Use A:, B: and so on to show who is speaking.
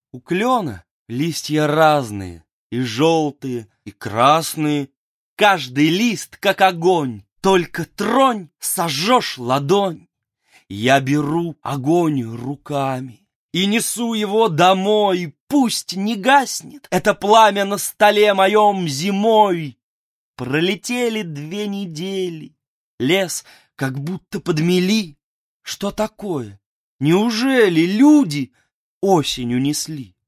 A: У клена листья разные, и желтые, и красные. Каждый лист, как огонь, только тронь, сожжешь ладонь. Я беру огонь руками и несу его домой. Пусть не гаснет это пламя на столе моем зимой. Пролетели 2 недели, лес как будто подмели. Что такое? Неужели люди осень унесли?